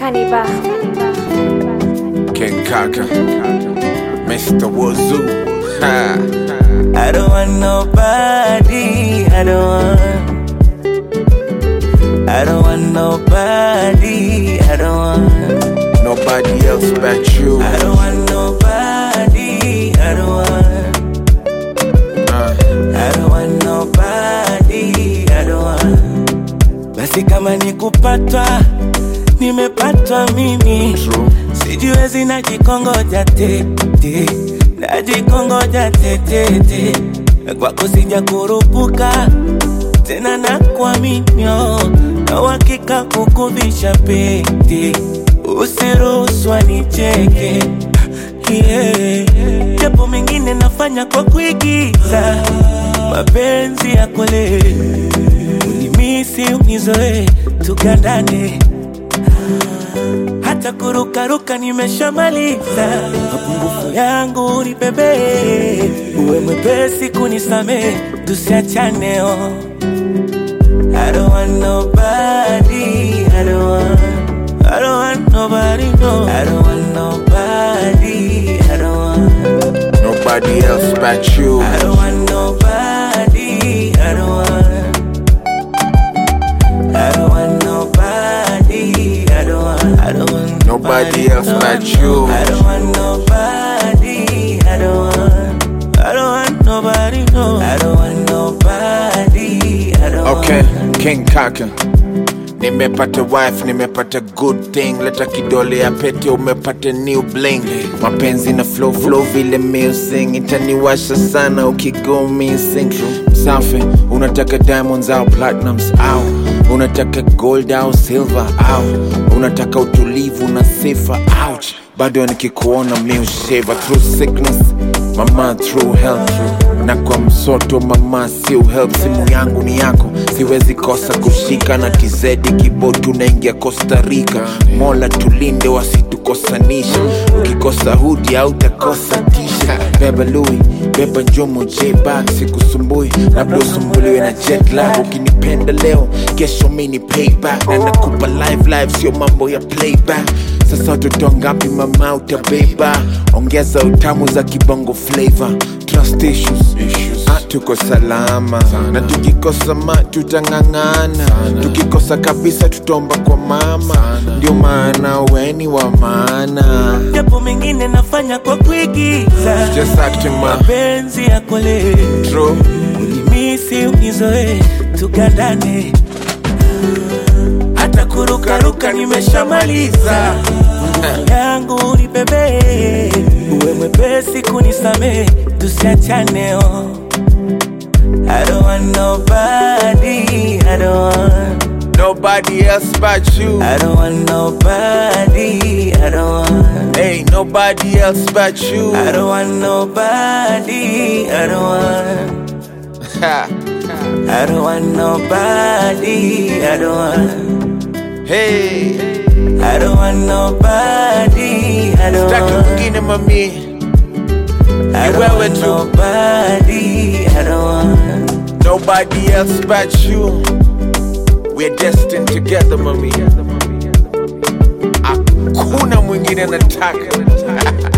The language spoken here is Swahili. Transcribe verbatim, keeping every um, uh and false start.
Cannibal. King Kaka, Mister Wazoo. Ha. I don't want nobody, I don't want I don't want nobody, I don't want Nobody else but you. I don't want nobody, I don't want uh. I don't want nobody, I don't want. Basi kama nikupatwa, nimepatwa mimi. True. Sijiwezi najikongoja tete, najikongoja tete te. Kwako sija kurupuka, tena na kuaminyo, na uhakika kukuvisha pete. Usiruhusu nicheke, yeah. Japo mengine nafanya kwa kuigiza, mapenzi ya kweli unimisi unizoe, tukandane. Hata kuruka ruka nimeshamaliza, mapungufu yangu ni bebe, uwe mwepesi kunisame, tusiachane oh. I don't want nobody, I don't want I don't want nobody, no. I don't want nobody, I don't want Nobody else but you. I don't want nobody, I don't want I don't want nobody, I don't want I don't want Nobody else but you. I don't want nobody, I don't want I don't want nobody, no. I don't want nobody, I don't Okay, want King Kaka. Nimepata wife, nimepata good thing. Leta kidole ya pete, umepata new bling. Mapenzi na flow, flow vile music. Itaniwasha sana ukigo missing. Msafi, unataka diamonds au platinums au unataka gold au silver au unataka utulivu na sifa, ouch. Bado nikikuona miusheva through sickness, mama through health. Na kwa msoto mama siu help, simu yangu ni yako, siwezi kosa kushika. Na kizedi kibotu naingia Costa Rica, Mola tulinde wasitukosanisha. Ukikosa hudi au takosa tisha. Beba Louis, beba njumu J-Bag, sikusumbui, labda usumbuliwe na jet lag. Ukinipenda leo, kesho mini payback. Na nakupa live live, sio mambo ya playback. Sasa watoto ngapi mama utabeba? Ongeza utamu za kibongo flavor. Trust issues, issues. Ah, tuko salama sana. Na tukikosa ma tutangangana, tukikosa kabisa tutomba kwa mama sana. Ndio maana weni wa maana. Japo mengine nafanya kwa kuigiza, Just acting ma mapenzi ya kweli True. Unimisi unizoe, tukandane. Hata kuruka ruka nimeshamaliza, yangu ni bebe, uwe mwepesi kunisame, tusiachane oh. I don't want nobody, I don't want Nobody else but you. I don't want nobody, I don't want Ain't nobody else but you. I don't want nobody, I don't want Ha. I don't want nobody, I don't want Hey, I don't want nobody, I don't staki want mwingine mami. I don't wewe want tu. nobody, I don't want Nobody else but you. We're destined together mami. Hakuna mwingine nataka.